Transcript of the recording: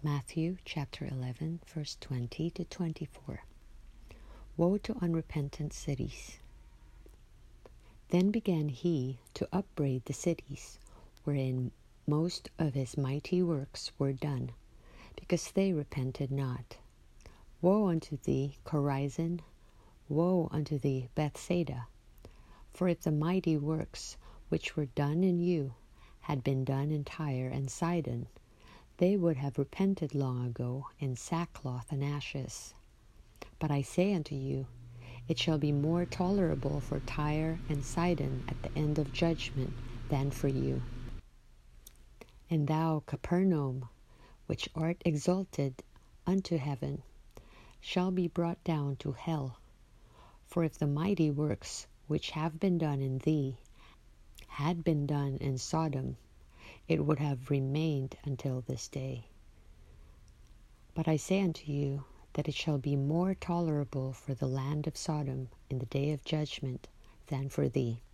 Matthew chapter 11, verse 20 to 24. Woe to unrepentant cities! Then began he to upbraid the cities, wherein most of his mighty works were done, because they repented not. Woe unto thee, Chorazin! Woe unto thee, Bethsaida! For if the mighty works which were done in you had been done in Tyre and Sidon, they would have repented long ago in sackcloth and ashes. But I say unto you, it shall be more tolerable for Tyre and Sidon at the end of judgment than for you. And thou, Capernaum, which art exalted unto heaven, shall be brought down to hell. For if the mighty works which have been done in thee had been done in Sodom, it would have remained until this day. But I say unto you that it shall be more tolerable for the land of Sodom in the day of judgment than for thee.